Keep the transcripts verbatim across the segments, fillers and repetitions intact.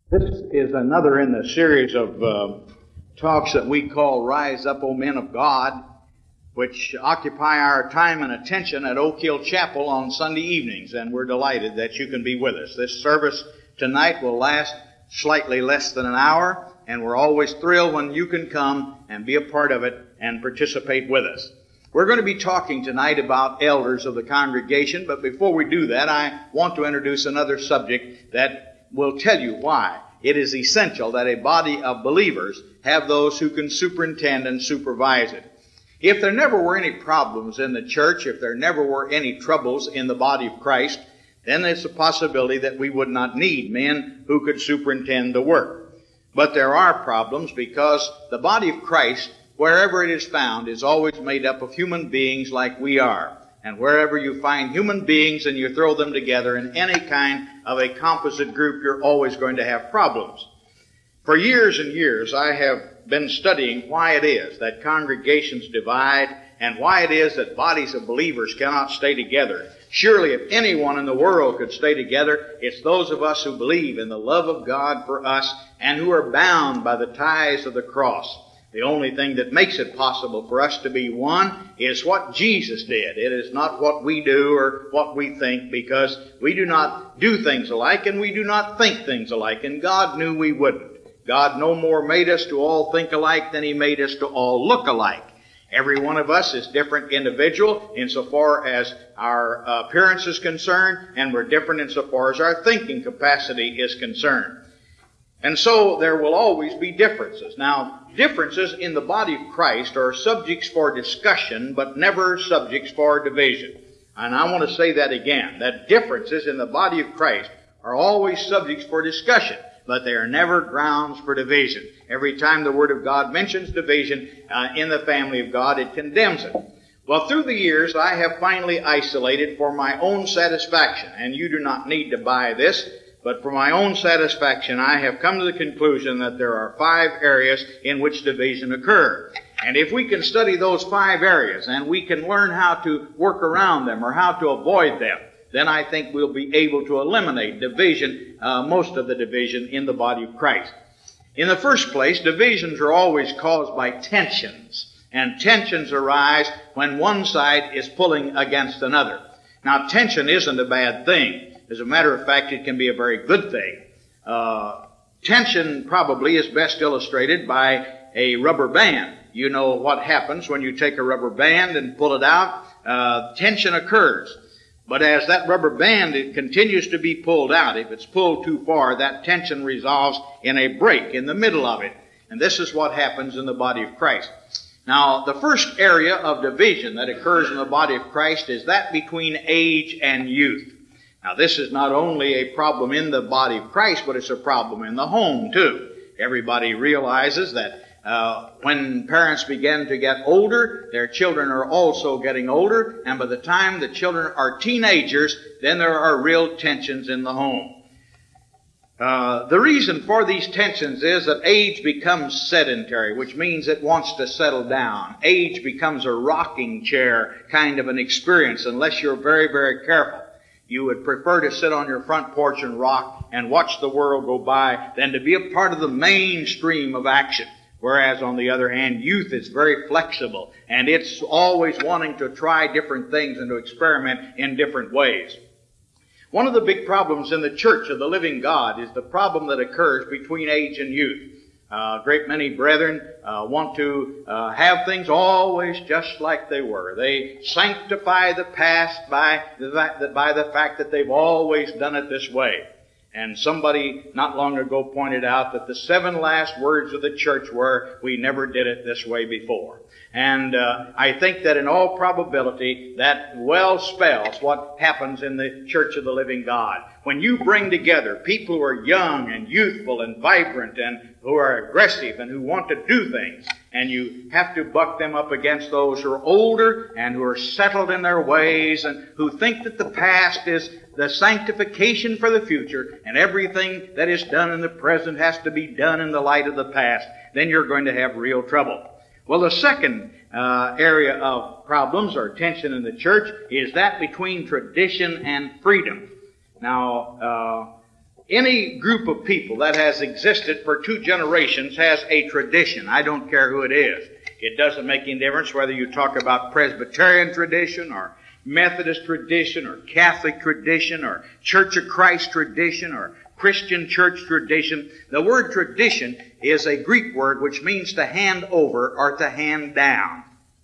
This is another in the series of uh, talks that we call Rise Up, O Men of God, which occupy our time and attention at Oak Hill Chapel on Sunday evenings, and we're delighted that you can be with us. This service tonight will last slightly less than an hour, and we're always thrilled when you can come and be a part of it and participate with us. We're going to be talking tonight about elders of the congregation, but before we do that, I want to introduce another subject that will tell you why it is essential that a body of believers have those who can superintend and supervise it. If there never were any problems in the church, if there never were any troubles in the body of Christ, then there's a possibility that we would not need men who could superintend the work. But there are problems because the body of Christ, wherever it is found, is always made up of human beings like we are. And wherever you find human beings and you throw them together in any kind of a composite group, you're always going to have problems. For years and years, I have been studying why it is that congregations divide and why it is that bodies of believers cannot stay together. Surely if anyone in the world could stay together, it's those of us who believe in the love of God for us and who are bound by the ties of the cross. The only thing that makes it possible for us to be one is what Jesus did. It is not what we do or what we think, because we do not do things alike and we do not think things alike, and God knew we wouldn't. God no more made us to all think alike than He made us to all look alike. Every one of us is different individual insofar as our appearance is concerned, and we're different insofar as our thinking capacity is concerned. And so there will always be differences. Now, differences in the body of Christ are subjects for discussion, but never subjects for division. And I want to say that again, that differences in the body of Christ are always subjects for discussion, but they are never grounds for division. Every time the Word of God mentions division uh, in the family of God, it condemns it. Well, through the years, I have finally isolated for my own satisfaction, and you do not need to buy this, but for my own satisfaction, I have come to the conclusion that there are five areas in which division occurs. And if we can study those five areas and we can learn how to work around them or how to avoid them, then I think we'll be able to eliminate division, uh, most of the division in the body of Christ. In the first place, divisions are always caused by tensions. And tensions arise when one side is pulling against another. Now, tension isn't a bad thing. As a matter of fact, it can be a very good thing. Uh, tension probably is best illustrated by a rubber band. You know what happens when you take a rubber band and pull it out. Uh, tension occurs. But as that rubber band, it continues to be pulled out. If it's pulled too far, that tension resolves in a break in the middle of it. And this is what happens in the body of Christ. Now, the first area of division that occurs in the body of Christ is that between age and youth. Now, this is not only a problem in the body of Christ, but it's a problem in the home, too. Everybody realizes that uh, when parents begin to get older, their children are also getting older, and by the time the children are teenagers, then there are real tensions in the home. Uh, the reason for these tensions is that age becomes sedentary, which means it wants to settle down. Age becomes a rocking chair kind of an experience unless you're very, very careful. You would prefer to sit on your front porch and rock and watch the world go by than to be a part of the mainstream of action. Whereas, on the other hand, youth is very flexible, and it's always wanting to try different things and to experiment in different ways. One of the big problems in the Church of the Living God is the problem that occurs between age and youth. Uh, a great many brethren uh, want to uh, have things always just like they were. They sanctify the past by the, fact, by the fact that they've always done it this way. And somebody not long ago pointed out that the seven last words of the church were, "We never did it this way before." And uh, I think that in all probability that well spells what happens in the Church of the Living God. When you bring together people who are young and youthful and vibrant and who are aggressive and who want to do things, and you have to buck them up against those who are older and who are settled in their ways and who think that the past is the sanctification for the future and everything that is done in the present has to be done in the light of the past, then you're going to have real trouble. Well, the second uh, area of problems or tension in the church is that between tradition and freedom. Now, uh, any group of people that has existed for two generations has a tradition. I don't care who it is. It doesn't make any difference whether you talk about Presbyterian tradition or Methodist tradition or Catholic tradition or Church of Christ tradition or Christian church tradition. The word tradition is a Greek word which means to hand over or to hand down.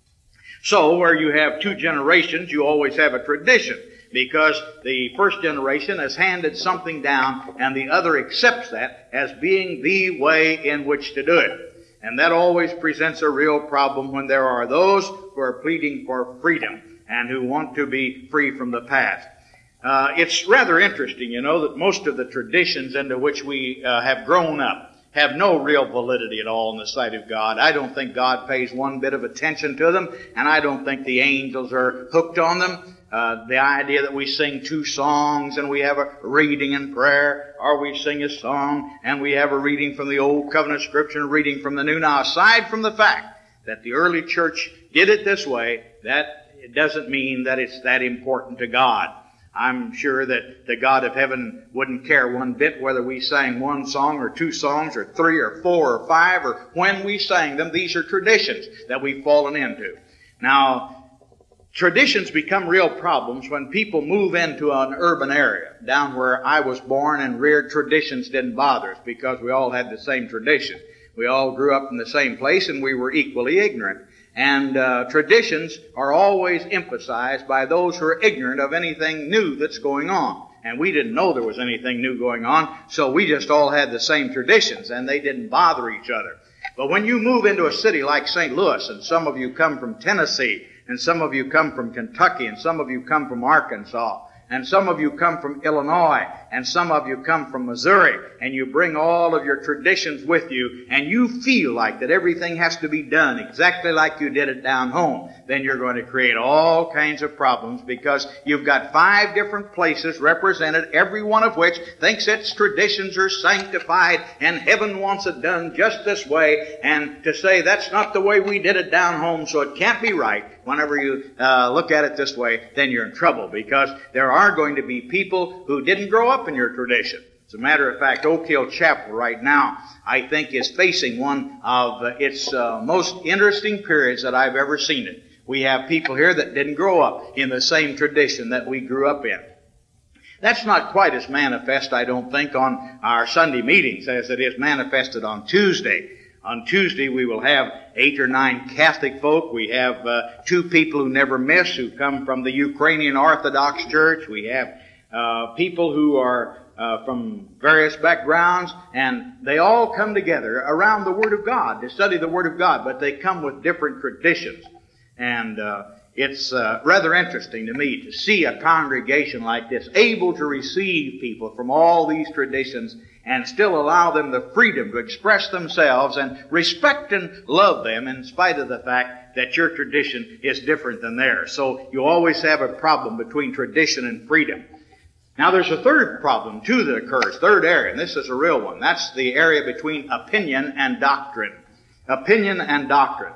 So where you have two generations, you always have a tradition, because the first generation has handed something down and the other accepts that as being the way in which to do it. And that always presents a real problem when there are those who are pleading for freedom and who want to be free from the past. Uh, it's rather interesting, you know, that most of the traditions into which we uh, have grown up have no real validity at all in the sight of God. I don't think God pays one bit of attention to them, and I don't think the angels are hooked on them. Uh, the idea that we sing two songs and we have a reading and prayer, or we sing a song and we have a reading from the Old Covenant Scripture and a reading from the New. Now, aside from the fact that the early church did it this way, that it doesn't mean that it's that important to God. I'm sure that the God of heaven wouldn't care one bit whether we sang one song or two songs or three or four or five or when we sang them. These are traditions that we've fallen into. Now, traditions become real problems when people move into an urban area. Down where I was born and reared, traditions didn't bother us because we all had the same tradition. We all grew up in the same place and we were equally ignorant. And uh, traditions are always emphasized by those who are ignorant of anything new that's going on. And we didn't know there was anything new going on, so we just all had the same traditions, and they didn't bother each other. But when you move into a city like Saint Louis, and some of you come from Tennessee, and some of you come from Kentucky, and some of you come from Arkansas, and some of you come from Illinois, and some of you come from Missouri, and you bring all of your traditions with you, and you feel like that everything has to be done exactly like you did it down home, then you're going to create all kinds of problems, because you've got five different places represented, every one of which thinks its traditions are sanctified, and heaven wants it done just this way, and to say that's not the way we did it down home, so it can't be right. Whenever you uh, look at it this way, then you're in trouble, because there are going to be people who didn't grow up in your tradition. As a matter of fact, Oak Hill Chapel right now, I think, is facing one of uh, its uh, most interesting periods that I've ever seen it. We have people here that didn't grow up in the same tradition that we grew up in. That's not quite as manifest, I don't think, on our Sunday meetings as it is manifested on Tuesday. On Tuesday, we will have eight or nine Catholic folk. We have uh, two people who never miss, who come from the Ukrainian Orthodox Church. We have uh, people who are uh, from various backgrounds, and they all come together around the Word of God to study the Word of God, but they come with different traditions. And uh, it's uh, rather interesting to me to see a congregation like this able to receive people from all these traditions and still allow them the freedom to express themselves and respect and love them in spite of the fact that your tradition is different than theirs. So you always have a problem between tradition and freedom. Now there's a third problem too that occurs, third area, and this is a real one. That's the area between opinion and doctrine. Opinion and doctrine.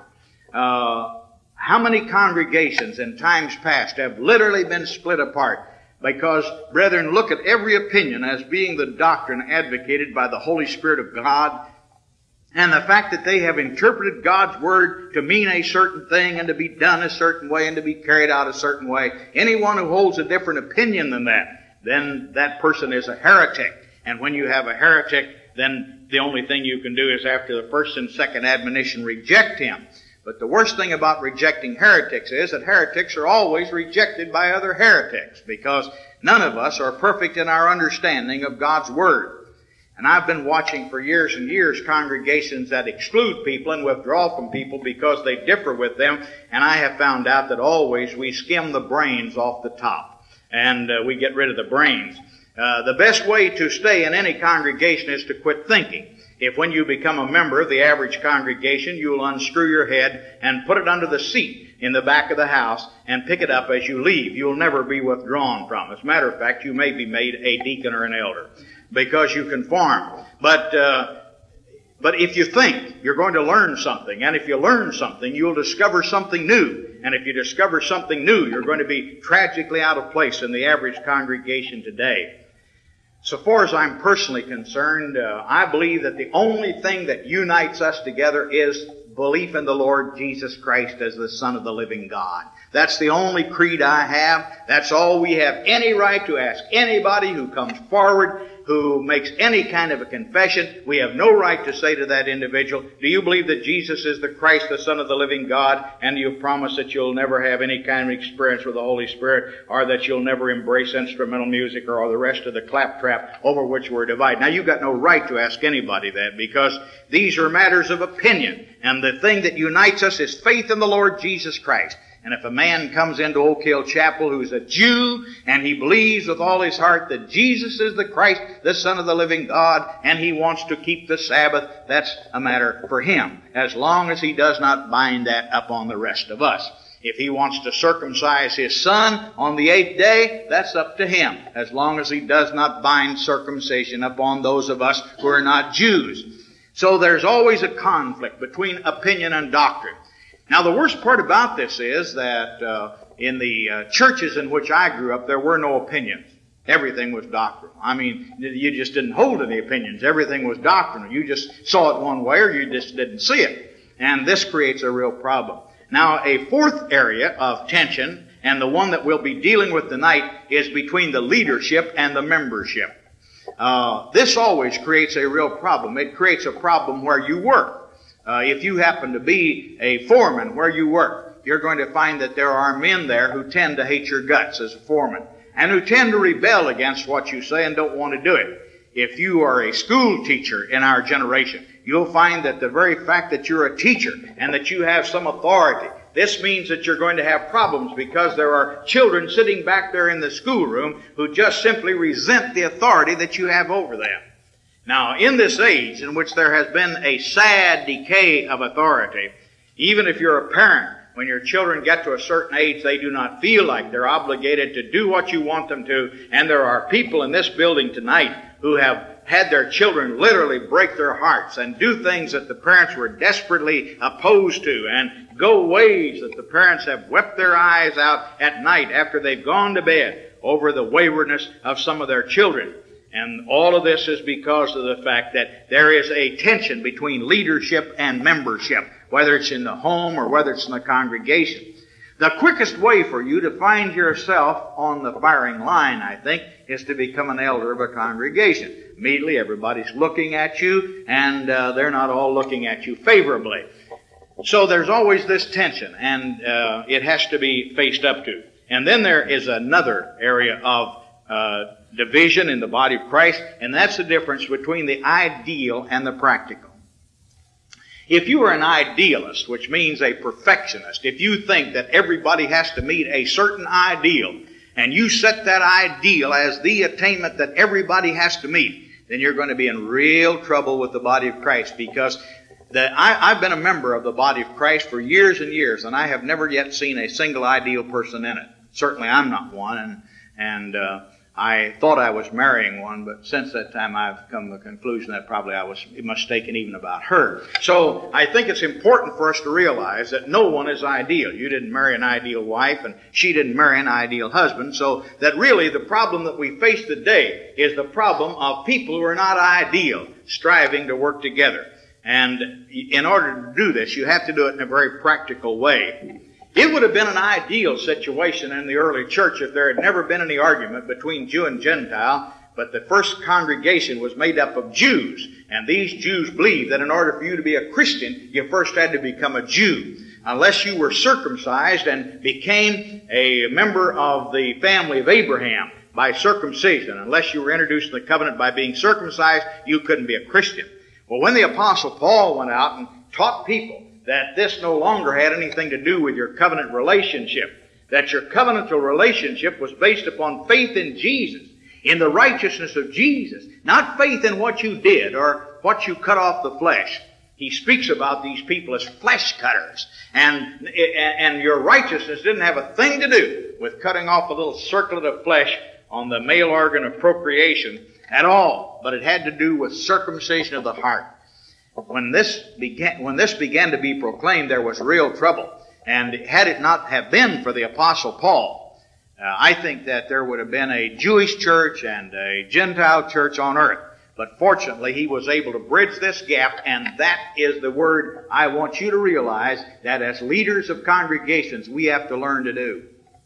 Uh, how many congregations in times past have literally been split apart? Because, brethren, look at every opinion as being the doctrine advocated by the Holy Spirit of God, and the fact that they have interpreted God's Word to mean a certain thing and to be done a certain way and to be carried out a certain way. Anyone who holds a different opinion than that, then that person is a heretic. And when you have a heretic, then the only thing you can do is, after the first and second admonition, reject him. But the worst thing about rejecting heretics is that heretics are always rejected by other heretics, because none of us are perfect in our understanding of God's Word. And I've been watching for years and years congregations that exclude people and withdraw from people because they differ with them, and I have found out that always we skim the brains off the top, and uh, we get rid of the brains. Uh, the best way to stay in any congregation is to quit thinking. If when you become a member of the average congregation, you'll unscrew your head and put it under the seat in the back of the house and pick it up as you leave, you'll never be withdrawn from. As a matter of fact, you may be made a deacon or an elder because you conform. But, uh, but if you think you're going to learn something, and if you learn something, you'll discover something new. And if you discover something new, you're going to be tragically out of place in the average congregation today. So far as I'm personally concerned, uh, I believe that the only thing that unites us together is belief in the Lord Jesus Christ as the Son of the living God. That's the only creed I have. That's all we have any right to ask anybody who comes forward, who makes any kind of a confession. We have no right to say to that individual, do you believe that Jesus is the Christ, the Son of the living God, and do you promise that you'll never have any kind of experience with the Holy Spirit, or that you'll never embrace instrumental music or the rest of the claptrap over which we're divided? Now, you've got no right to ask anybody that, because these are matters of opinion, and the thing that unites us is faith in the Lord Jesus Christ. And if a man comes into Oak Hill Chapel who's a Jew, and he believes with all his heart that Jesus is the Christ, the Son of the living God, and he wants to keep the Sabbath, that's a matter for him, as long as he does not bind that up on the rest of us. If he wants to circumcise his son on the eighth day, that's up to him, as long as he does not bind circumcision upon those of us who are not Jews. So there's always a conflict between opinion and doctrine. Now, the worst part about this is that uh, in the uh, churches in which I grew up, there were no opinions. Everything was doctrinal. I mean, you just didn't hold any opinions. Everything was doctrinal. You just saw it one way or you just didn't see it. And this creates a real problem. Now, a fourth area of tension, and the one that we'll be dealing with tonight, is between the leadership and the membership. Uh, this always creates a real problem. It creates a problem where you work. Uh, if you happen to be a foreman where you work, you're going to find that there are men there who tend to hate your guts as a foreman, and who tend to rebel against what you say and don't want to do it. If you are a school teacher in our generation, you'll find that the very fact that you're a teacher and that you have some authority, this means that you're going to have problems, because there are children sitting back there in the schoolroom who just simply resent the authority that you have over them. Now, in this age in which there has been a sad decay of authority, even if you're a parent, when your children get to a certain age, they do not feel like they're obligated to do what you want them to. And there are people in this building tonight who have had their children literally break their hearts and do things that the parents were desperately opposed to, and go ways that the parents have wept their eyes out at night after they've gone to bed over the waywardness of some of their children. And all of this is because of the fact that there is a tension between leadership and membership, whether it's in the home or whether it's in the congregation. The quickest way for you to find yourself on the firing line, I think, is to become an elder of a congregation. Immediately everybody's looking at you, and uh, they're not all looking at you favorably. So there's always this tension, and uh, it has to be faced up to. And then there is another area of uh division in the body of Christ, and that's the difference between the ideal and the practical. If you are an idealist, which means a perfectionist, if you think that everybody has to meet a certain ideal, and you set that ideal as the attainment that everybody has to meet, then you're going to be in real trouble with the body of Christ, because the, I, I've been a member of the body of Christ for years and years, and I have never yet seen a single ideal person in it. Certainly I'm not one, and, and uh, I thought I was marrying one, but since that time I've come to the conclusion that probably I was mistaken even about her. So I think it's important for us to realize that no one is ideal. You didn't marry an ideal wife, and she didn't marry an ideal husband. So that really the problem that we face today is the problem of people who are not ideal, striving to work together. And in order to do this, you have to do it in a very practical way. It would have been an ideal situation in the early church if there had never been any argument between Jew and Gentile, but the first congregation was made up of Jews, and these Jews believed that in order for you to be a Christian, you first had to become a Jew. Unless you were circumcised and became a member of the family of Abraham by circumcision, unless you were introduced to the covenant by being circumcised, you couldn't be a Christian. Well, when the Apostle Paul went out and taught people that this no longer had anything to do with your covenant relationship, that your covenantal relationship was based upon faith in Jesus, in the righteousness of Jesus, not faith in what you did or what you cut off the flesh. He speaks about these people as flesh cutters, and, and your righteousness didn't have a thing to do with cutting off a little circlet of flesh on the male organ of procreation at all, but it had to do with circumcision of the heart. When this began, when this began to be proclaimed, there was real trouble. And had it not have been for the Apostle Paul, Uh, I think that there would have been a Jewish church and a Gentile church on earth. But fortunately, he was able to bridge this gap, and that is the word I want you to realize that as leaders of congregations, we have to learn to do.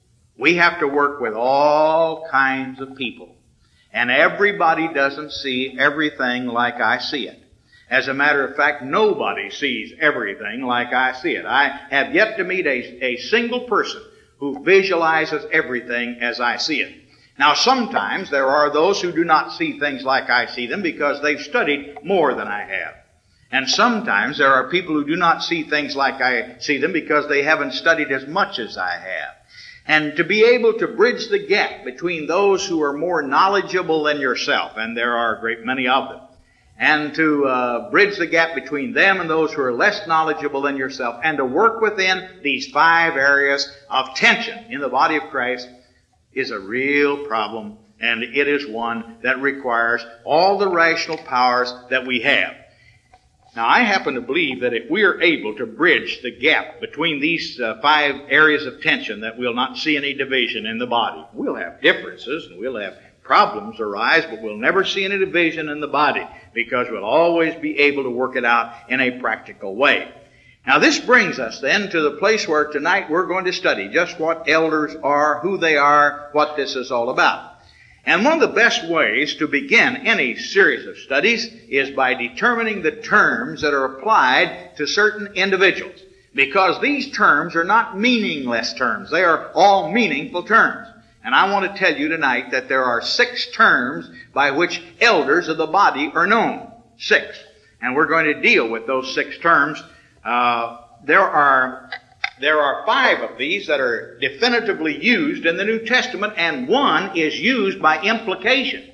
We have to work with all kinds of people. And everybody doesn't see everything like I see it. As a matter of fact, nobody sees everything like I see it. I have yet to meet a, a single person who visualizes everything as I see it. Now, sometimes there are those who do not see things like I see them because they've studied more than I have. And sometimes there are people who do not see things like I see them because they haven't studied as much as I have. And to be able to bridge the gap between those who are more knowledgeable than yourself, and there are a great many of them, and to uh, bridge the gap between them and those who are less knowledgeable than yourself, and to work within these five areas of tension in the body of Christ is a real problem, and it is one that requires all the rational powers that we have. Now, I happen to believe that if we are able to bridge the gap between these uh, five areas of tension, that we'll not see any division in the body. We'll have differences and we'll have problems arise, but we'll never see any division in the body because we'll always be able to work it out in a practical way. Now, this brings us then to the place where tonight we're going to study just what elders are, who they are, what this is all about. And one of the best ways to begin any series of studies is by determining the terms that are applied to certain individuals. Because these terms are not meaningless terms. They are all meaningful terms. And I want to tell you tonight that there are six terms by which elders of the body are known. Six. And we're going to deal with those six terms. Uh, there are... There are five of these that are definitively used in the New Testament, and one is used by implication.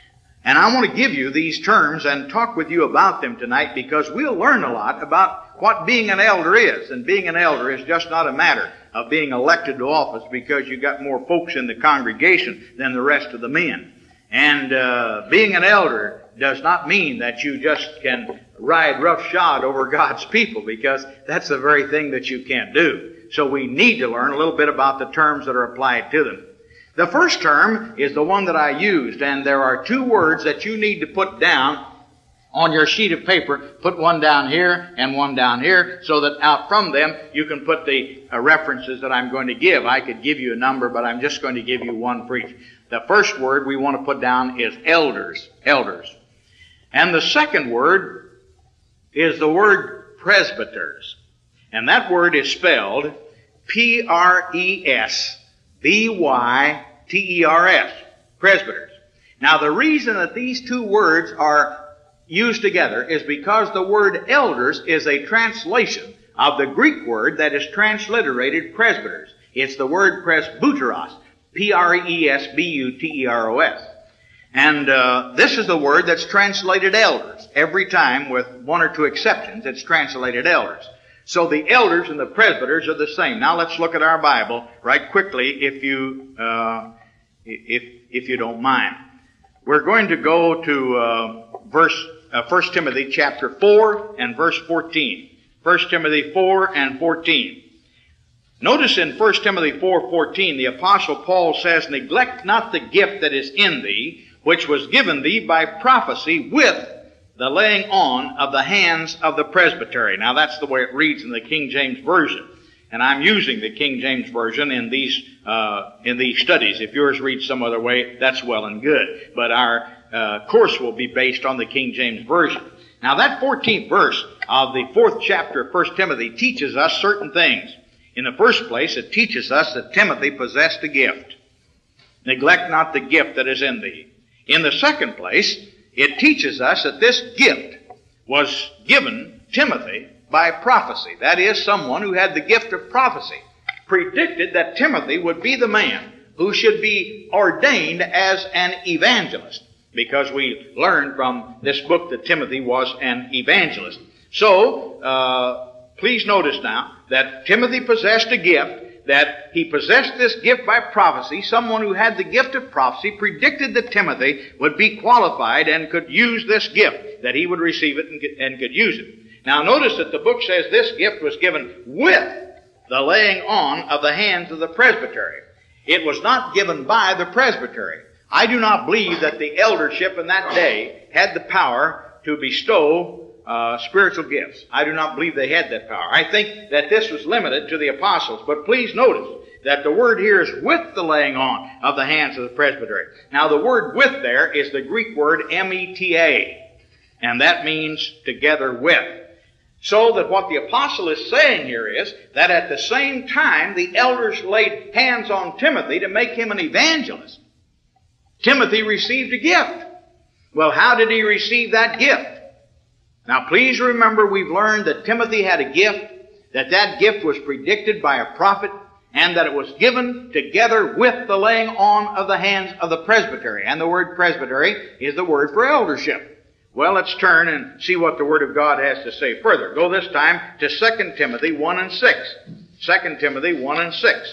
And I want to give you these terms and talk with you about them tonight because we'll learn a lot about what being an elder is. And being an elder is just not a matter of being elected to office because you got more folks in the congregation than the rest of the men. And uh, being an elder does not mean that you just can ride roughshod over God's people, because that's the very thing that you can't do. So we need to learn a little bit about the terms that are applied to them. The first term is the one that I used, and there are two words that you need to put down on your sheet of paper. Put one down here and one down here, so that out from them you can put the uh, references that I'm going to give. I could give you a number, but I'm just going to give you one for each. The first word we want to put down is elders. Elders. And the second word is the word presbyters. And that word is spelled P R E S B Y T E R S. Presbyters. Now, the reason that these two words are used together is because the word elders is a translation of the Greek word that is transliterated presbyters. It's the word presbyteros. P R E S B U T E R O S. And uh, this is the word that's translated elders. Every time, with one or two exceptions, it's translated elders. So the elders and the presbyters are the same. Now let's look at our Bible right quickly, if you uh, if if you don't mind. We're going to go to uh, verse uh, First Timothy chapter four and verse fourteen. First Timothy four and fourteen. Notice in First Timothy four fourteen, the Apostle Paul says, "Neglect not the gift that is in thee, which was given thee by prophecy with the laying on of the hands of the presbytery." Now that's the way it reads in the King James Version. And I'm using the King James Version in these, uh, in these studies. If yours reads some other way, that's well and good. But our, uh, course will be based on the King James Version. Now that fourteenth verse of the fourth chapter of First Timothy teaches us certain things. In the first place, it teaches us that Timothy possessed a gift. Neglect not the gift that is in thee. In the second place, it teaches us that this gift was given Timothy by prophecy. That is, someone who had the gift of prophecy predicted that Timothy would be the man who should be ordained as an evangelist, because we learned from this book that Timothy was an evangelist. So, uh, please notice now that Timothy possessed a gift, that he possessed this gift by prophecy. Someone who had the gift of prophecy predicted that Timothy would be qualified and could use this gift, that he would receive it and, and could use it. Now notice that the book says this gift was given with the laying on of the hands of the presbytery. It was not given by the presbytery. I do not believe that the eldership in that day had the power to bestow uh, spiritual gifts. I do not believe they had that power. I think that this was limited to the apostles. But please notice that the word here is with the laying on of the hands of the presbytery. Now the word with there is the Greek word M E T A, and that means together with. So that what the apostle is saying here is that at the same time the elders laid hands on Timothy to make him an evangelist. Timothy received a gift. Well, how did he receive that gift? Now please remember, we've learned that Timothy had a gift, that that gift was predicted by a prophet, and that it was given together with the laying on of the hands of the presbytery. And the word presbytery is the word for eldership. Well, let's turn and see what the Word of God has to say further. Go this time to Second Timothy one and six. Second Timothy one and six.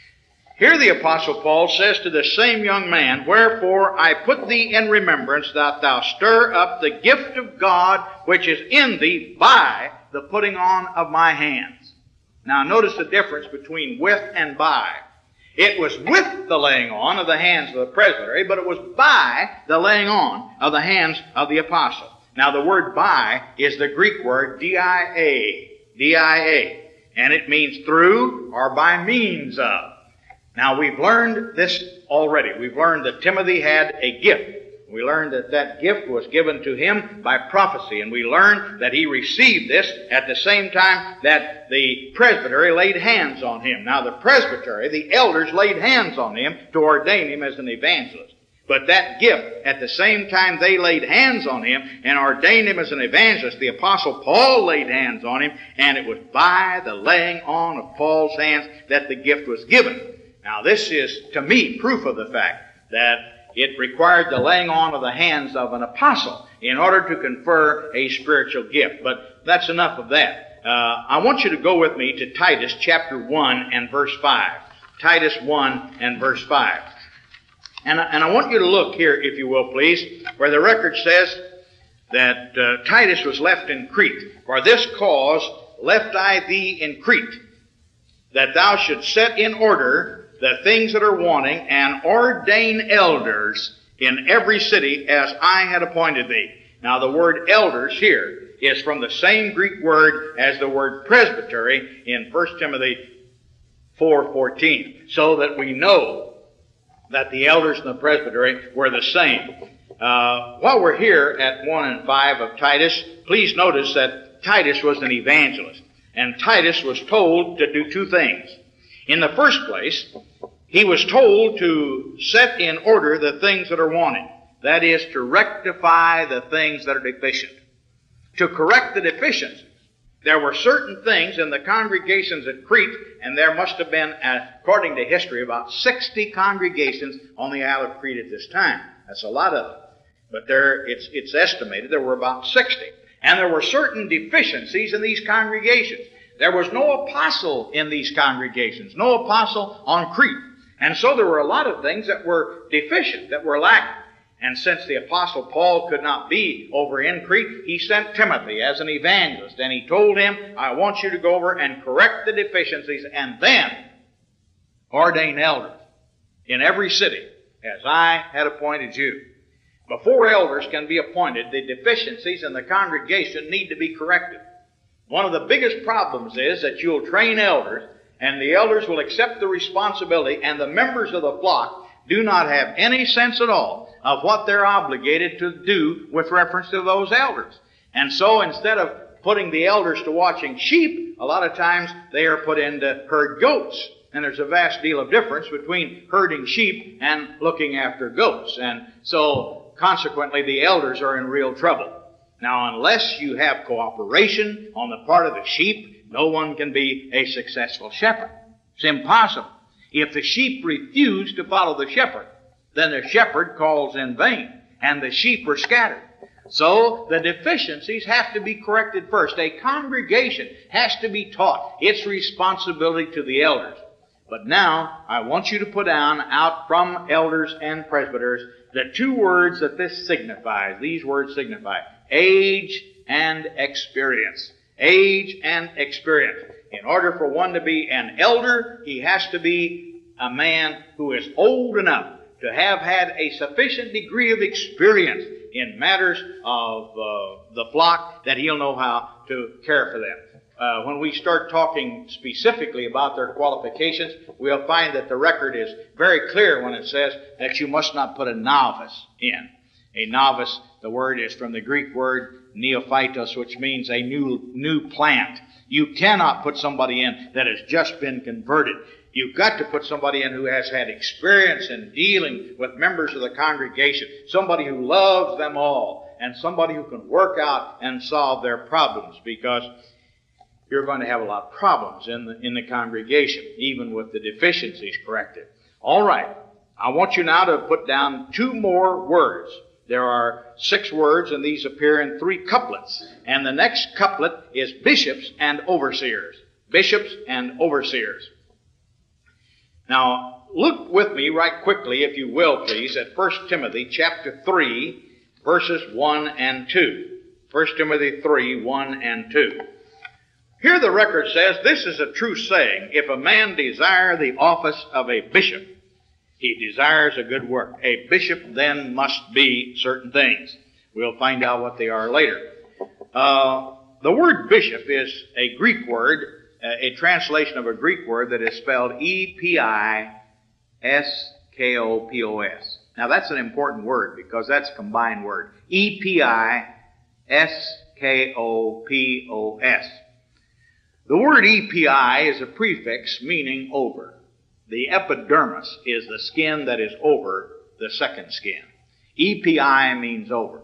Here the Apostle Paul says to the same young man, "Wherefore I put thee in remembrance that thou stir up the gift of God which is in thee by the putting on of my hands." Now notice the difference between with and by. It was with the laying on of the hands of the presbytery, but it was by the laying on of the hands of the apostle. Now the word by is the Greek word D I A, D I A, and it means through or by means of. Now we've learned this already. We've learned that Timothy had a gift. We learned that that gift was given to him by prophecy, and we learned that he received this at the same time that the presbytery laid hands on him. Now the presbytery, the elders, laid hands on him to ordain him as an evangelist. But that gift, at the same time they laid hands on him and ordained him as an evangelist, the Apostle Paul laid hands on him, and it was by the laying on of Paul's hands that the gift was given. Now this is, to me, proof of the fact that it required the laying on of the hands of an apostle in order to confer a spiritual gift. But that's enough of that. Uh, I want you to go with me to Titus chapter one and verse five. Titus one and verse five. And, and I want you to look here, if you will, please, where the record says that uh, Titus was left in Crete. "For this cause left I thee in Crete, that thou shouldst set in order the things that are wanting, and ordain elders in every city as I had appointed thee." Now the word elders here is from the same Greek word as the word presbytery in First Timothy four fourteen, so that we know that the elders and the presbytery were the same. Uh, while we're here at one and five of Titus, please notice that Titus was an evangelist, and Titus was told to do two things. In the first place, he was told to set in order the things that are wanted. That is, to rectify the things that are deficient. To correct the deficiencies. There were certain things in the congregations at Crete, and there must have been, according to history, about sixty congregations on the Isle of Crete at this time. That's a lot of them. But there, it's, it's estimated there were about sixty. And there were certain deficiencies in these congregations. There was no apostle in these congregations, no apostle on Crete. And so there were a lot of things that were deficient, that were lacking. And since the apostle Paul could not be over in Crete, he sent Timothy as an evangelist. And he told him, "I want you to go over and correct the deficiencies and then ordain elders in every city as I had appointed you." Before elders can be appointed, the deficiencies in the congregation need to be corrected. One of the biggest problems is that you'll train elders, and the elders will accept the responsibility, and the members of the flock do not have any sense at all of what they're obligated to do with reference to those elders. And so instead of putting the elders to watching sheep, a lot of times they are put in to herd goats. And there's a vast deal of difference between herding sheep and looking after goats. And so consequently the elders are in real trouble. Now, unless you have cooperation on the part of the sheep, no one can be a successful shepherd. It's impossible. If the sheep refuse to follow the shepherd, then the shepherd calls in vain, and the sheep are scattered. So the deficiencies have to be corrected first. A congregation has to be taught its responsibility to the elders. But now, I want you to put down out from elders and presbyters the two words that this signifies. These words signify age and experience. Age and experience. In order for one to be an elder, he has to be a man who is old enough to have had a sufficient degree of experience in matters of uh, the flock that he'll know how to care for them. Uh, when we start talking specifically about their qualifications, we'll find that the record is very clear when it says that you must not put a novice in. A novice, the word is from the Greek word neophytos, which means a new new plant. You cannot put somebody in that has just been converted. You've got to put somebody in who has had experience in dealing with members of the congregation, somebody who loves them all, and somebody who can work out and solve their problems, because you're going to have a lot of problems in the, in the congregation, even with the deficiencies corrected. All right. I want you now to put down two more words. There are six words, and these appear in three couplets. And the next couplet is bishops and overseers. Bishops and overseers. Now, look with me right quickly, if you will, please, at First Timothy chapter three, verses one and two. First Timothy three, one and two. Here the record says, this is a true saying, if a man desire the office of a bishop, he desires a good work. A bishop then must be certain things. We'll find out what they are later. Uh, the word bishop is a Greek word, uh, a translation of a Greek word that is spelled E P I S K O P O S. Now that's an important word because that's a combined word. E P I S K O P O S. The word E P I is a prefix meaning over. The epidermis is the skin that is over the second skin. E P I means over.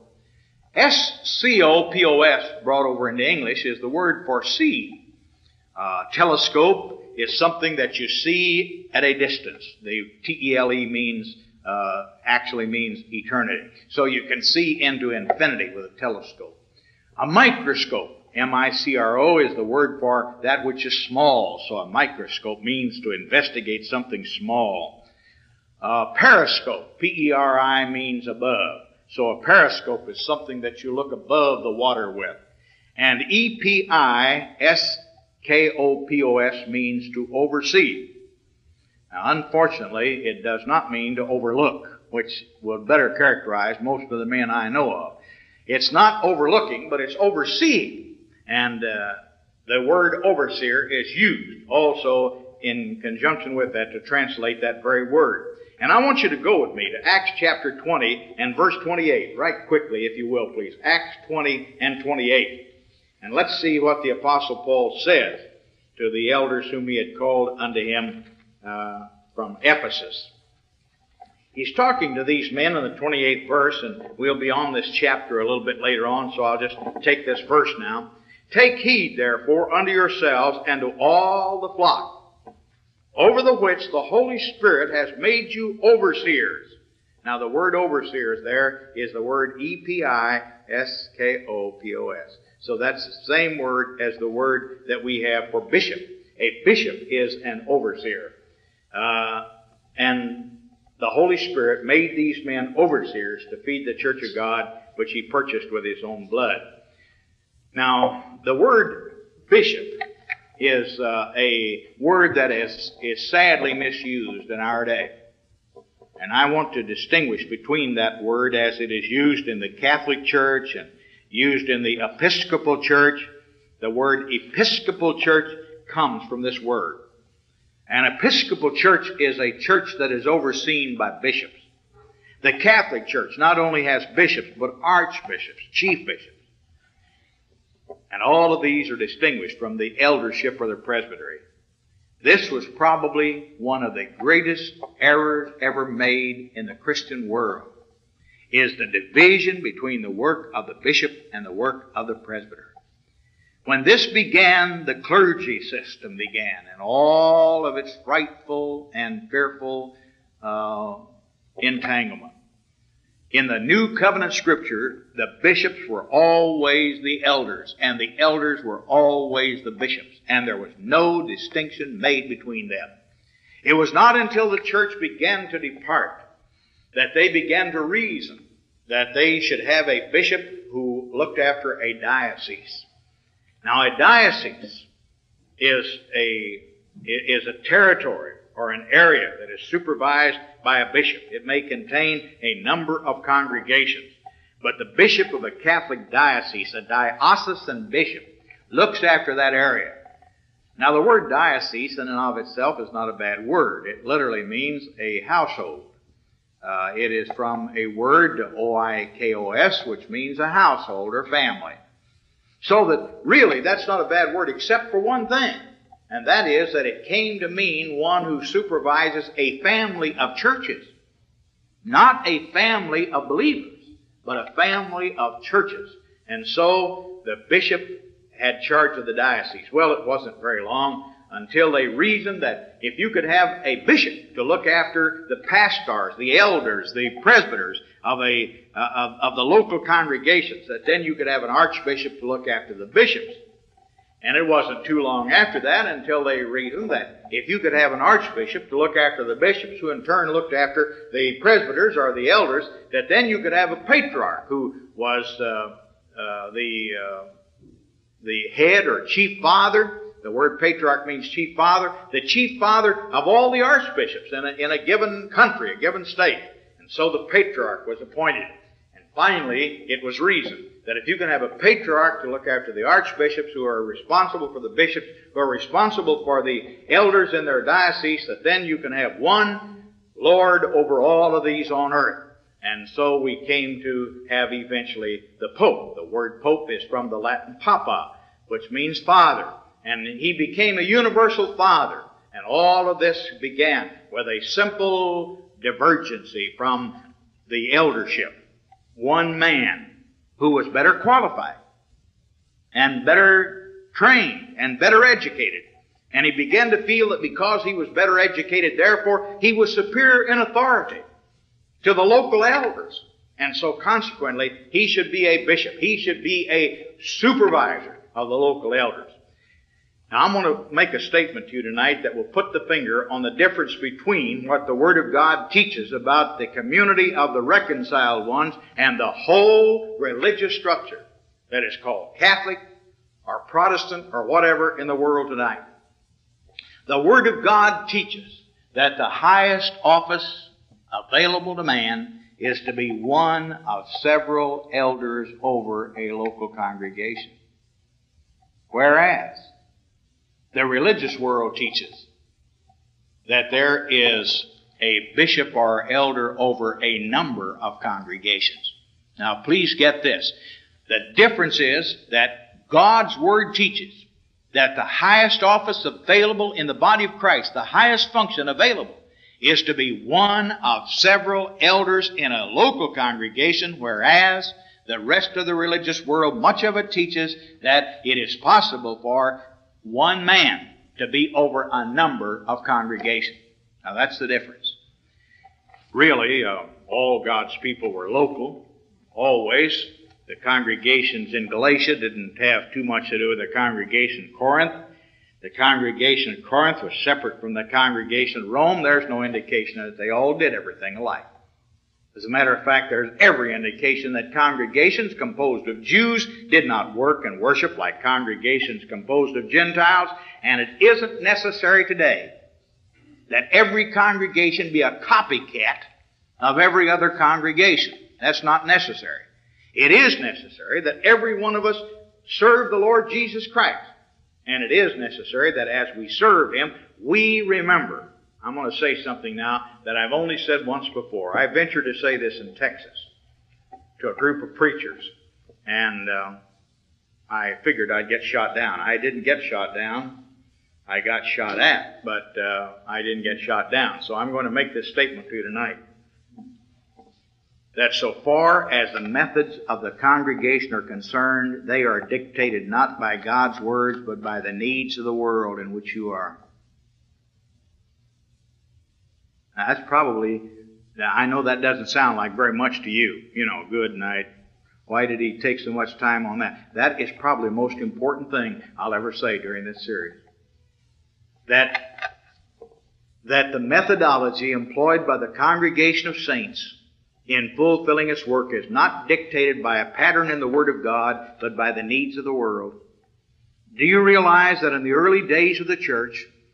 S C O P O S, brought over into English, is the word for see. Uh, telescope is something that you see at a distance. The T E L E means, uh, actually means eternity. So you can see into infinity with a telescope. A microscope, M I C R O, is the word for that which is small. So a microscope means to investigate something small. Uh, periscope, P E R I, means above. So a periscope is something that you look above the water with. And E P I S K O P O S means to oversee. Now, unfortunately, it does not mean to overlook, which would better characterize most of the men I know of. It's not overlooking, but it's overseeing. And uh, the word overseer is used also in conjunction with that to translate that very word. And I want you to go with me to Acts chapter twenty and verse twenty-eight, right quickly, if you will, please. Acts twenty and twenty-eight. And let's see what the Apostle Paul says to the elders whom he had called unto him uh, from Ephesus. He's talking to these men in the twenty-eighth verse, and we'll be on this chapter a little bit later on, so I'll just take this verse now. Take heed, therefore, unto yourselves and to all the flock, over the which the Holy Spirit has made you overseers. Now, the word overseers there is the word E P I S K O P O S. So that's the same word as the word that we have for bishop. A bishop is an overseer. Uh, and the Holy Spirit made these men overseers to feed the church of God, which he purchased with his own blood. Now, the word bishop is uh, a word that is, is sadly misused in our day. And I want to distinguish between that word as it is used in the Catholic Church and used in the Episcopal Church. The word Episcopal Church comes from this word. An Episcopal Church is a church that is overseen by bishops. The Catholic Church not only has bishops, but archbishops, chief bishops. And all of these are distinguished from the eldership or the presbytery. This was probably one of the greatest errors ever made in the Christian world, is the division between the work of the bishop and the work of the presbyter. When this began, the clergy system began, and all of its frightful and fearful uh, entanglement. In the New Covenant Scripture, the bishops were always the elders, and the elders were always the bishops, and there was no distinction made between them. It was not until the church began to depart that they began to reason that they should have a bishop who looked after a diocese. Now, a diocese is a, is a territory or an area that is supervised by a bishop. It may contain a number of congregations. But the bishop of a Catholic diocese, a diocesan bishop, looks after that area. Now, the word diocese in and of itself is not a bad word. It literally means a household. Uh, it is from a word, O I K O S, which means a household or family. So that really that's not a bad word except for one thing, and that is that it came to mean one who supervises a family of churches. Not a family of believers, but a family of churches. And so the bishop had charge of the diocese. Well, it wasn't very long until they reasoned that if you could have a bishop to look after the pastors, the elders, the presbyters of a uh, of, of the local congregations, that then you could have an archbishop to look after the bishops. And it wasn't too long after that until they reasoned that if you could have an archbishop to look after the bishops, who in turn looked after the presbyters or the elders, that then you could have a patriarch who was uh, uh, the uh, the head or chief father. The word patriarch means chief father. The chief father of all the archbishops in a, in a given country, a given state. And so the patriarch was appointed. And finally, it was reasoned that if you can have a patriarch to look after the archbishops who are responsible for the bishops, who are responsible for the elders in their diocese, that then you can have one Lord over all of these on earth. And so we came to have eventually the Pope. The word Pope is from the Latin papa, which means father. And he became a universal father. And all of this began with a simple divergency from the eldership. One man who was better qualified and better trained and better educated. And he began to feel that because he was better educated, therefore he was superior in authority to the local elders. And so consequently, he should be a bishop. He should be a supervisor of the local elders. Now, I'm going to make a statement to you tonight that will put the finger on the difference between what the Word of God teaches about the community of the reconciled ones and the whole religious structure that is called Catholic or Protestant or whatever in the world tonight. The Word of God teaches that the highest office available to man is to be one of several elders over a local congregation. Whereas the religious world teaches that there is a bishop or elder over a number of congregations. Now, please get this. The difference is that God's Word teaches that the highest office available in the body of Christ, the highest function available, is to be one of several elders in a local congregation, whereas the rest of the religious world, much of it teaches that it is possible for one man to be over a number of congregations. Now that's the difference. Really, uh, all God's people were local, always. The congregations in Galatia didn't have too much to do with the congregation in Corinth. The congregation in Corinth was separate from the congregation in Rome. There's no indication that they all did everything alike. As a matter of fact, there's every indication that congregations composed of Jews did not work and worship like congregations composed of Gentiles, and it isn't necessary today that every congregation be a copycat of every other congregation. That's not necessary. It is necessary that every one of us serve the Lord Jesus Christ, and it is necessary that as we serve Him, we remember. I'm going to say something now that I've only said once before. I ventured to say this in Texas to a group of preachers, and uh, I figured I'd get shot down. I didn't get shot down. I got shot at, but uh, I didn't get shot down. So I'm going to make this statement to you tonight. That so far as the methods of the congregation are concerned, they are dictated not by God's words, but by the needs of the world in which you are. Now, that's probably, I know that doesn't sound like very much to you. You know, good night. Why did he take so much time on that? That is probably the most important thing I'll ever say during this series. That, that the methodology employed by the congregation of saints in fulfilling its work is not dictated by a pattern in the Word of God, but by the needs of the world. Do you realize that in the early days of the church,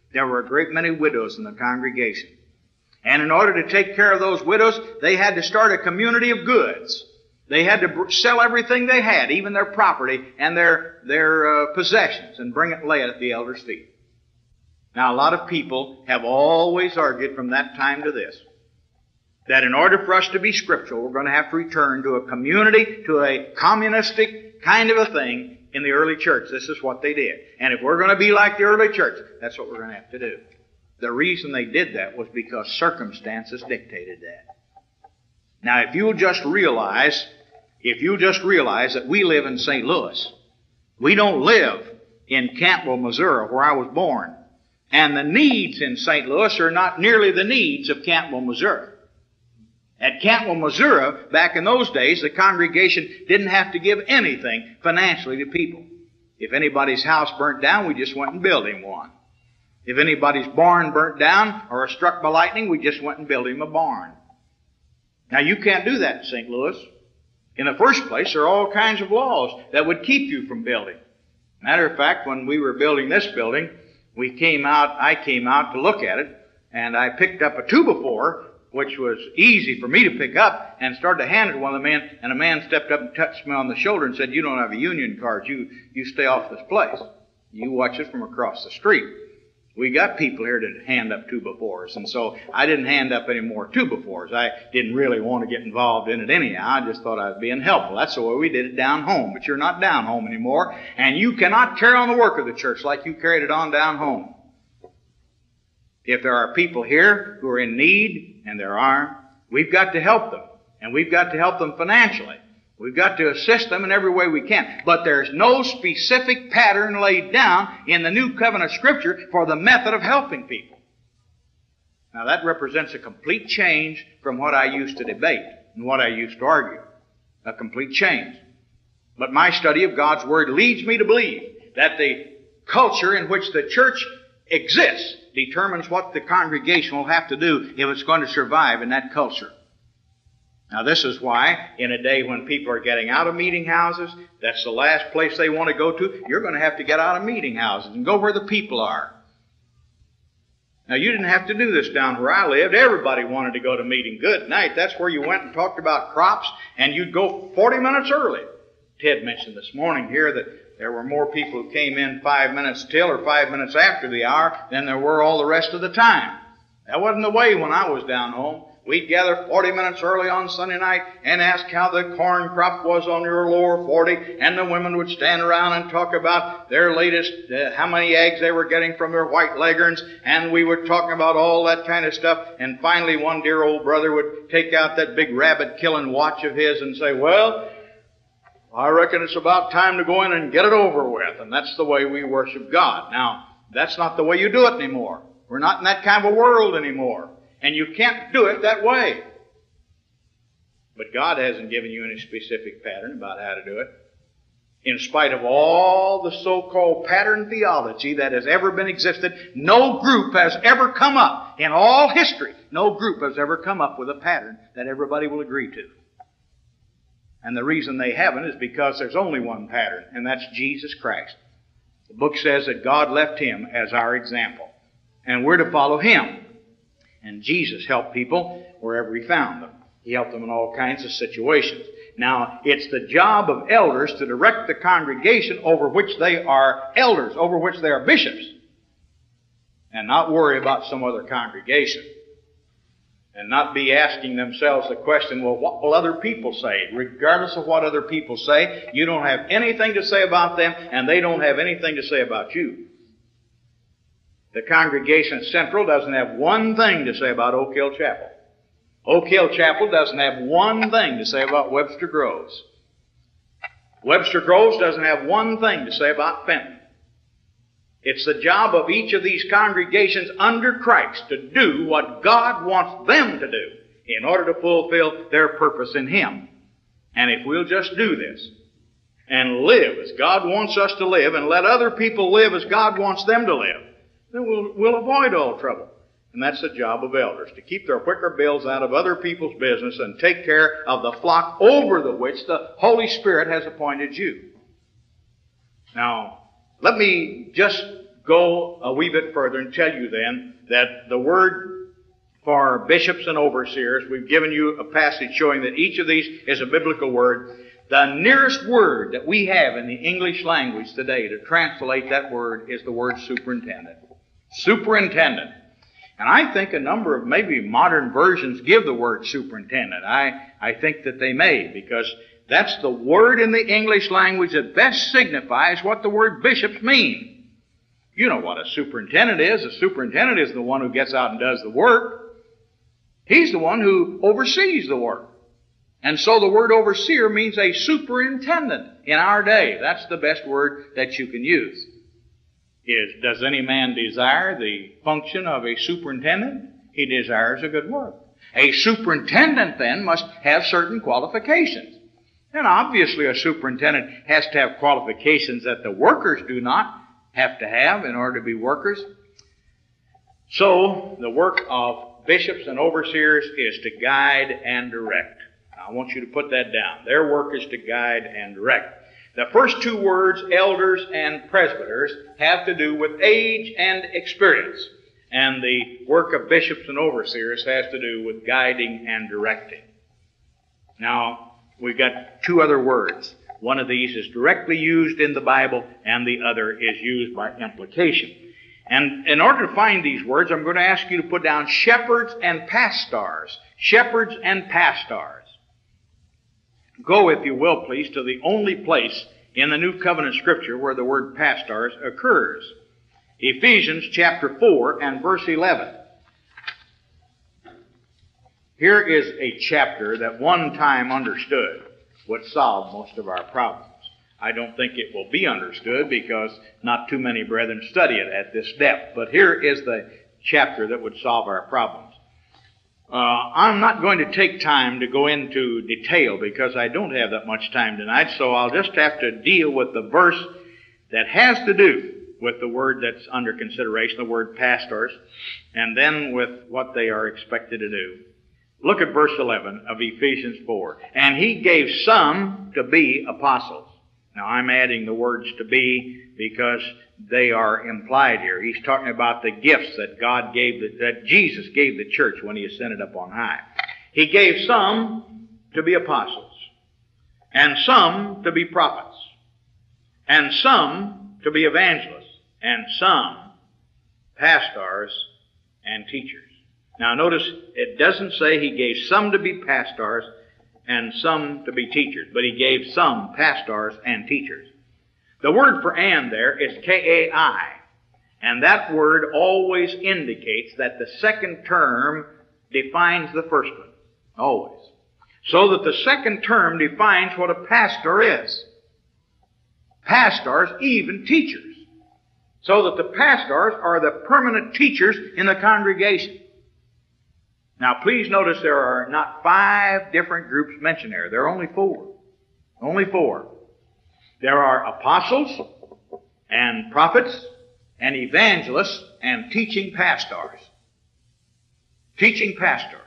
There were a great many widows in the congregation. And in order to take care of those widows, they had to start a community of goods. They had to sell everything they had, even their property and their, their uh, possessions, and bring it and lay it at the elders' feet. Now, a lot of people have always argued from that time to this, that in order for us to be scriptural, we're going to have to return to a community, to a communistic kind of a thing in the early church. This is what they did. And if we're going to be like the early church, that's what we're going to have to do. The reason they did that was because circumstances dictated that. Now, if you'll just realize, if you'll just realize that we live in Saint Louis, we don't live in Campbell, Missouri, where I was born. And the needs in Saint Louis are not nearly the needs of Campbell, Missouri. At Campbell, Missouri, back in those days, the congregation didn't have to give anything financially to people. If anybody's house burnt down, we just went and built him one. If anybody's barn burnt down or was struck by lightning, we just went and built him a barn. Now, you can't do that in Saint Louis. In the first place, there are all kinds of laws that would keep you from building. Matter of fact, when we were building this building, we came out, I came out to look at it, and I picked up a two by four, which was easy for me to pick up, and started to hand it to one of the men, and a man stepped up and touched me on the shoulder and said, "You don't have a union card. You, you stay off this place. You watch it from across the street." We got people here to hand up two by fours, and so I didn't hand up any more two by fours. I didn't really want to get involved in it anyhow. I just thought I was being helpful. That's the way we did it down home. But you're not down home anymore, and you cannot carry on the work of the church like you carried it on down home. If there are people here who are in need, and there are, we've got to help them, and we've got to help them financially. We've got to assist them in every way we can. But there's no specific pattern laid down in the New Covenant Scripture for the method of helping people. Now that represents a complete change from what I used to debate and what I used to argue. A complete change. But my study of God's Word leads me to believe that the culture in which the church exists determines what the congregation will have to do if it's going to survive in that culture. Now this is why, in a day when people are getting out of meeting houses, that's the last place they want to go to, you're going to have to get out of meeting houses and go where the people are. Now you didn't have to do this down where I lived. Everybody wanted to go to meeting good night. That's where you went and talked about crops, and you'd go forty minutes early. Ted mentioned this morning here that there were more people who came in five minutes till or five minutes after the hour than there were all the rest of the time. That wasn't the way when I was down home. We'd gather forty minutes early on Sunday night and ask how the corn crop was on your lower forty, and the women would stand around and talk about their latest, uh, how many eggs they were getting from their white leghorns, and we were talking about all that kind of stuff, and finally one dear old brother would take out that big rabbit-killing watch of his and say, "Well, I reckon it's about time to go in and get it over with," and that's the way we worship God. Now, that's not the way you do it anymore. We're not in that kind of a world anymore. And you can't do it that way. But God hasn't given you any specific pattern about how to do it. In spite of all the so-called pattern theology that has ever been existed, no group has ever come up, in all history, no group has ever come up with a pattern that everybody will agree to. And the reason they haven't is because there's only one pattern, and that's Jesus Christ. The book says that God left Him as our example, and we're to follow Him. And Jesus helped people wherever He found them. He helped them in all kinds of situations. Now, it's the job of elders to direct the congregation over which they are elders, over which they are bishops, and not worry about some other congregation. And not be asking themselves the question, well, what will other people say? Regardless of what other people say, you don't have anything to say about them, and they don't have anything to say about you. The congregation at Central doesn't have one thing to say about Oak Hill Chapel. Oak Hill Chapel doesn't have one thing to say about Webster Groves. Webster Groves doesn't have one thing to say about Fenton. It's the job of each of these congregations under Christ to do what God wants them to do in order to fulfill their purpose in Him. And if we'll just do this and live as God wants us to live and let other people live as God wants them to live, then we'll, we'll avoid all trouble. And that's the job of elders, to keep their wicker bills out of other people's business and take care of the flock over the which the Holy Spirit has appointed you. Now, let me just go a wee bit further and tell you then that the word for bishops and overseers, we've given you a passage showing that each of these is a biblical word. The nearest word that we have in the English language today to translate that word is the word superintendent. Superintendent. And I think a number of maybe modern versions give the word superintendent. I, I think that they may, because that's the word in the English language that best signifies what the word bishops mean. You know what a superintendent is. A superintendent is the one who gets out and does the work. He's the one who oversees the work. And so the word overseer means a superintendent in our day. That's the best word that you can use. Is, does any man desire the function of a superintendent? He desires a good work. A superintendent then must have certain qualifications. And obviously a superintendent has to have qualifications that the workers do not have to have in order to be workers. So the work of bishops and overseers is to guide and direct. Now, I want you to put that down. Their work is to guide and direct. The first two words, elders and presbyters, have to do with age and experience. And the work of bishops and overseers has to do with guiding and directing. Now, we've got two other words. One of these is directly used in the Bible, and the other is used by implication. And in order to find these words, I'm going to ask you to put down shepherds and pastors. Shepherds and pastors. Go, if you will, please, to the only place in the New Covenant Scripture where the word pastors occurs. Ephesians chapter four and verse eleven. Here is a chapter that one time understood would solve most of our problems. I don't think it will be understood because not too many brethren study it at this depth. But here is the chapter that would solve our problems. Uh, I'm not going to take time to go into detail because I don't have that much time tonight, so I'll just have to deal with the verse that has to do with the word that's under consideration, the word pastors, and then with what they are expected to do. Look at verse eleven of Ephesians four. And he gave some to be apostles. Now I'm adding the words to be because they are implied here. He's talking about the gifts that God gave, the, that Jesus gave the church when he ascended up on high. He gave some to be apostles, and some to be prophets, and some to be evangelists, and some pastors and teachers. Now notice, it doesn't say he gave some to be pastors and some to be teachers, but he gave some pastors and teachers. The word for and there is K A I, and that word always indicates that the second term defines the first one. Always. So that the second term defines what a pastor is. Pastors, even teachers. So that the pastors are the permanent teachers in the congregation. Now please notice there are not five different groups mentioned there. There are only four. Only four. There are apostles and prophets and evangelists and teaching pastors. Teaching pastors.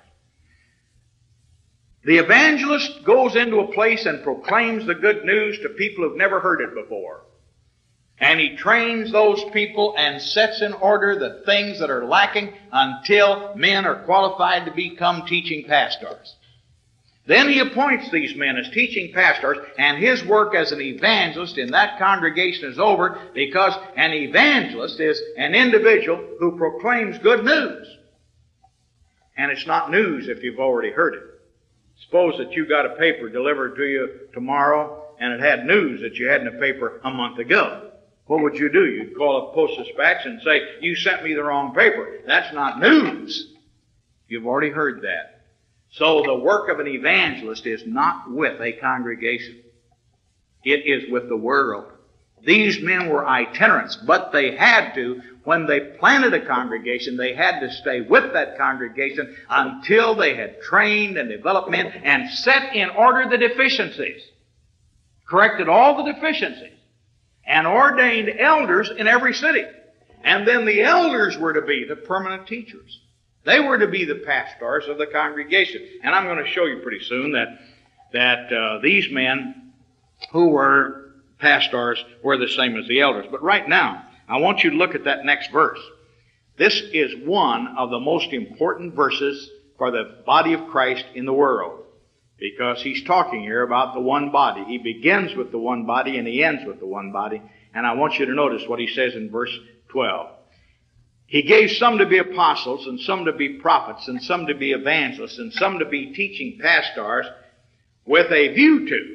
The evangelist goes into a place and proclaims the good news to people who've never heard it before. And he trains those people and sets in order the things that are lacking until men are qualified to become teaching pastors. Then he appoints these men as teaching pastors, and his work as an evangelist in that congregation is over, because an evangelist is an individual who proclaims good news. And it's not news if you've already heard it. Suppose that you got a paper delivered to you tomorrow, and it had news that you had in the paper a month ago. What would you do? You'd call up Post Dispatch and say, you sent me the wrong paper. That's not news. You've already heard that. So the work of an evangelist is not with a congregation. It is with the world. These men were itinerants, but they had to, when they planted a congregation, they had to stay with that congregation until they had trained and developed men and set in order the deficiencies, corrected all the deficiencies, and ordained elders in every city. And then the elders were to be the permanent teachers. They were to be the pastors of the congregation. And I'm going to show you pretty soon that, that uh, these men who were pastors were the same as the elders. But right now, I want you to look at that next verse. This is one of the most important verses for the body of Christ in the world, because he's talking here about the one body. He begins with the one body and he ends with the one body. And I want you to notice what he says in verse twelve. He gave some to be apostles, and some to be prophets, and some to be evangelists, and some to be teaching pastors, with a view to.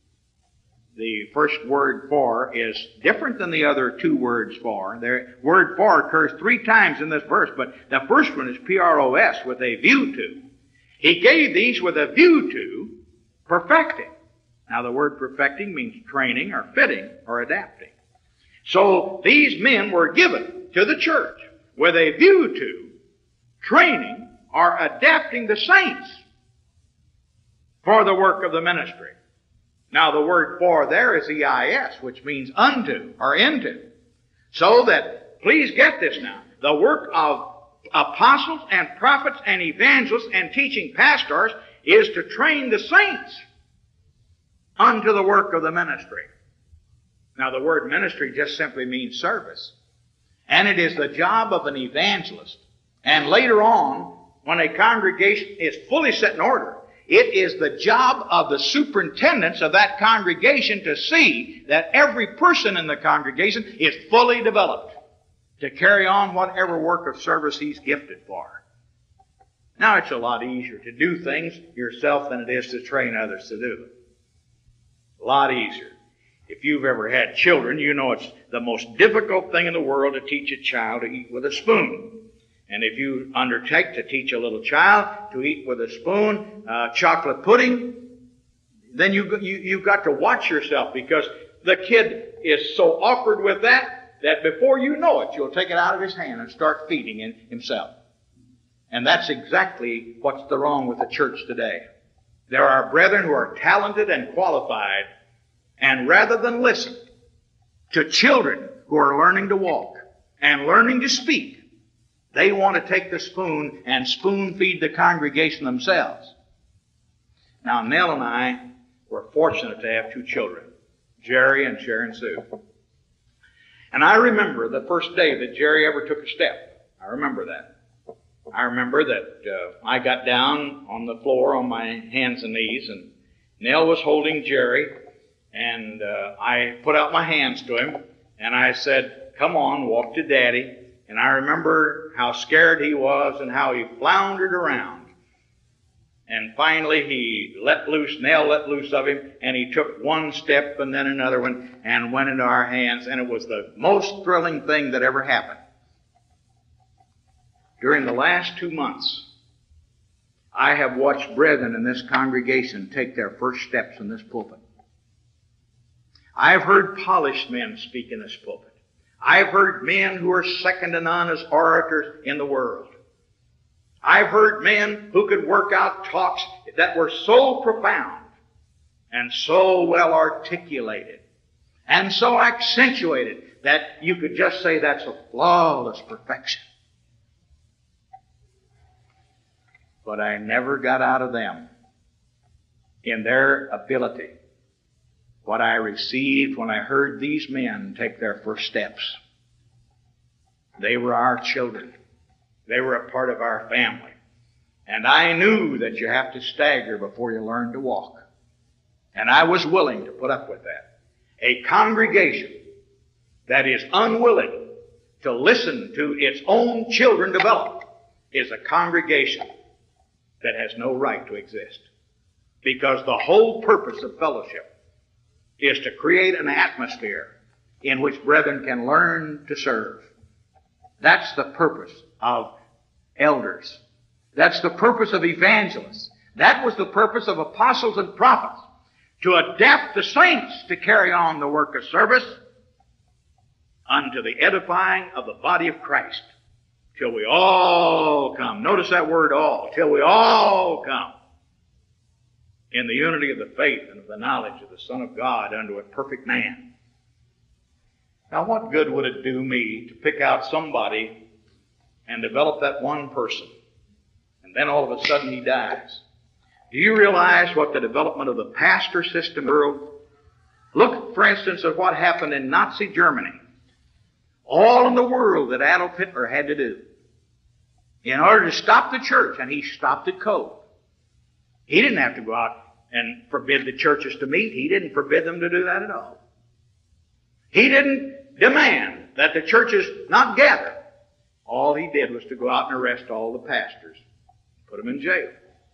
The first word for is different than the other two words for. The word for occurs three times in this verse, but the first one is P R O S, with a view to. He gave these with a view to perfecting. Now the word perfecting means training or fitting or adapting. So these men were given to the church with a view to training or adapting the saints for the work of the ministry. Now the word for there is E I S, which means unto or into. So that, please get this now, the work of apostles and prophets and evangelists and teaching pastors is to train the saints unto the work of the ministry. Now the word ministry just simply means service. And it is the job of an evangelist. And later on, when a congregation is fully set in order, it is the job of the superintendents of that congregation to see that every person in the congregation is fully developed to carry on whatever work of service he's gifted for. Now, it's a lot easier to do things yourself than it is to train others to do it. A lot easier. If you've ever had children, you know it's the most difficult thing in the world to teach a child to eat with a spoon. And if you undertake to teach a little child to eat with a spoon uh, chocolate pudding, then you, you, you've got to watch yourself, because the kid is so awkward with that that before you know it, you'll take it out of his hand and start feeding it himself. And that's exactly what's the wrong with the church today. There are brethren who are talented and qualified, and rather than listen to children who are learning to walk and learning to speak, they want to take the spoon and spoon feed the congregation themselves. Now, Nell and I were fortunate to have two children, Jerry and Sharon Sue. And I remember the first day that Jerry ever took a step. I remember that. I remember that uh, I got down on the floor on my hands and knees, and Nell was holding Jerry, and uh, I put out my hands to him, and I said, "Come on, walk to Daddy." And I remember how scared he was and how he floundered around. And finally he let loose, Nell let loose of him, and he took one step and then another one and went into our hands, and it was the most thrilling thing that ever happened. During the last two months, I have watched brethren in this congregation take their first steps in this pulpit. I have heard polished men speak in this pulpit. I've heard men who are second to none as orators in the world. I've heard men who could work out talks that were so profound and so well articulated and so accentuated that you could just say that's a flawless perfection. But I never got out of them in their ability what I received when I heard these men take their first steps. They were our children. They were a part of our family. And I knew that you have to stagger before you learn to walk. And I was willing to put up with that. A congregation that is unwilling to listen to its own children develop is a congregation that has no right to exist. Because the whole purpose of fellowship is to create an atmosphere in which brethren can learn to serve. That's the purpose of elders. That's the purpose of evangelists. That was the purpose of apostles and prophets, to adapt the saints to carry on the work of service unto the edifying of the body of Christ, till we all come. Notice that word all. Till we all come in the unity of the faith and of the knowledge of the Son of God unto a perfect man. Now, what good would it do me to pick out somebody and develop that one person, and then all of a sudden he dies? Do you realize what the development of the pastor system in the world? Look, for instance, at what happened in Nazi Germany. all in the world that Adolf Hitler had to do in order to stop the church, and he stopped it cold. He didn't have to go out and forbid the churches to meet. He didn't forbid them to do that at all. He didn't demand that the churches not gather. All he did was to go out and arrest all the pastors, put them in jail.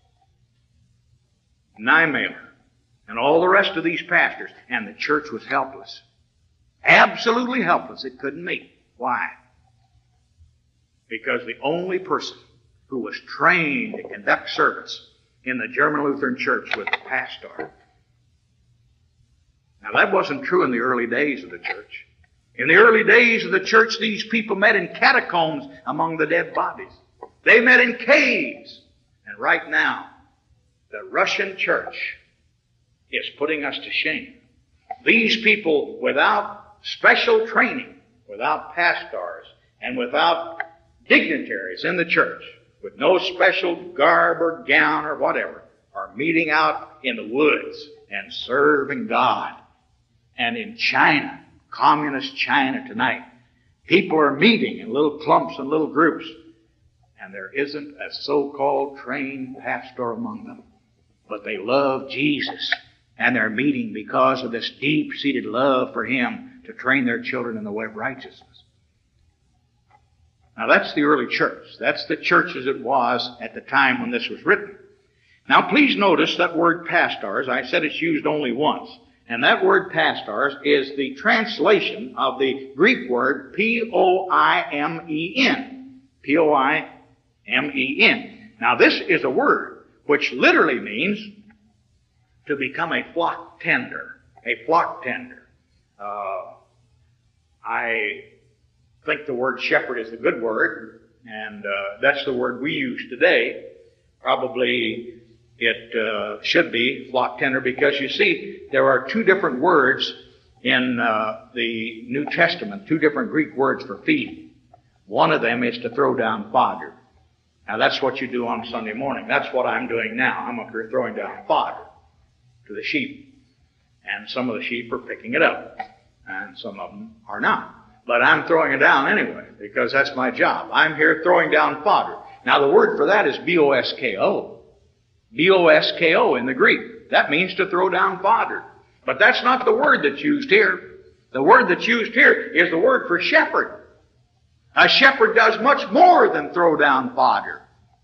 Niemeyer and all the rest of these pastors, and the church was helpless. Absolutely helpless. It couldn't meet. Why? Because the only person who was trained to conduct service in the German Lutheran Church was the pastor. Now that wasn't true in the early days of the church. In the early days of the church, these people met in catacombs among the dead bodies. They met in caves. And right now, the Russian church is putting us to shame. These people, without special training, without pastors, and without dignitaries in the church, with no special garb or gown or whatever, are meeting out in the woods and serving God. And in China, communist China tonight, people are meeting in little clumps and little groups, and there isn't a so-called trained pastor among them. But they love Jesus, and they're meeting because of this deep-seated love for Him to train their children in the way of righteousness. Now that's the early church. That's the church as it was at the time when this was written. Now please notice that word pastors. I said it's used only once. And that word pastors is the translation of the Greek word P O I M E N. P O I M E N. Now this is a word which literally means to become a flock tender. A flock tender. Uh, I think the word shepherd is a good word, and uh, that's the word we use today. Probably it uh, should be flock tender, because you see, there are two different words in uh, the New Testament, two different Greek words for feeding. One of them is to throw down fodder. Now that's what you do on Sunday morning. That's what I'm doing now. I'm up here throwing down fodder to the sheep. And some of the sheep are picking it up, and some of them are not. But I'm throwing it down anyway, because that's my job. I'm here throwing down fodder. Now the word for that is B O S K O. B O S K O in the Greek. That means to throw down fodder. But that's not the word that's used here. The word that's used here is the word for shepherd. A shepherd does much more than throw down fodder.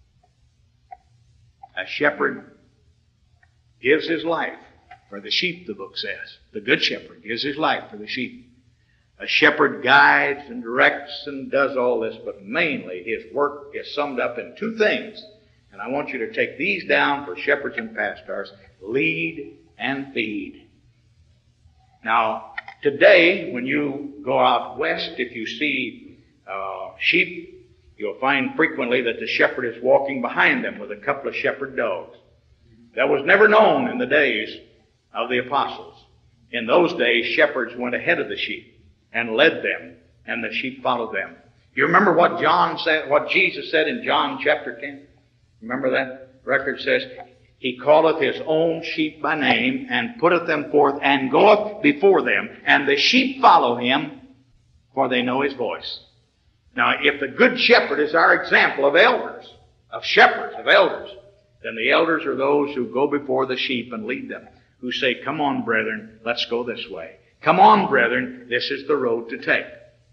A shepherd gives his life for the sheep, the book says. The good shepherd gives his life for the sheep. A shepherd guides and directs and does all this, but mainly his work is summed up in two things. And I want you to take these down for shepherds and pastors: lead and feed. Now, today, when you go out west, if you see uh, sheep, you'll find frequently that the shepherd is walking behind them with a couple of shepherd dogs. That was never known in the days of the apostles. In those days, shepherds went ahead of the sheep and led them, and the sheep followed them. You remember what John said, what Jesus said in John chapter ten? Remember that? Record says, He calleth His own sheep by name, and putteth them forth, and goeth before them, and the sheep follow Him, for they know His voice. Now, if the good shepherd is our example of elders, of shepherds, of elders, then the elders are those who go before the sheep and lead them, who say, come on, brethren, let's go this way. Come on, brethren, this is the road to take.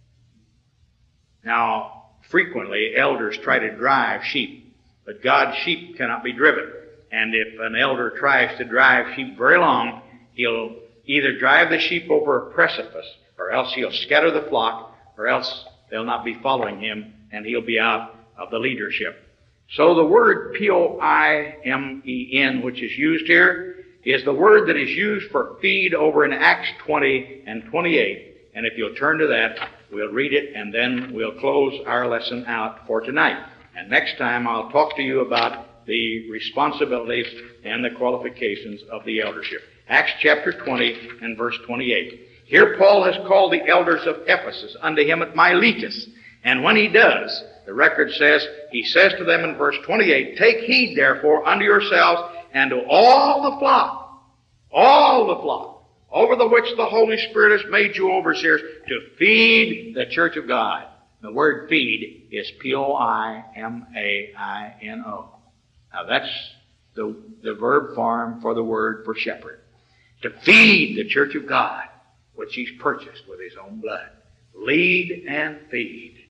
Now, frequently, elders try to drive sheep, but God's sheep cannot be driven. And if an elder tries to drive sheep very long, he'll either drive the sheep over a precipice, or else he'll scatter the flock, or else they'll not be following him, and he'll be out of the leadership. So the word P O I M E N, which is used here, is the word that is used for feed over in Acts twenty and twenty-eight. And if you'll turn to that, we'll read it, and then we'll close our lesson out for tonight. And next time I'll talk to you about the responsibilities and the qualifications of the eldership. Acts chapter twenty and verse twenty-eight. Here Paul has called the elders of Ephesus unto him at Miletus. And when he does, the record says, he says to them in verse twenty-eight, take heed therefore unto yourselves and to all the flock, all the flock, over the which the Holy Spirit has made you overseers, to feed the church of God. The word feed is P O I M A I N O. Now that's the, the verb form for the word for shepherd. To feed the church of God, which He's purchased with His own blood. Lead and feed.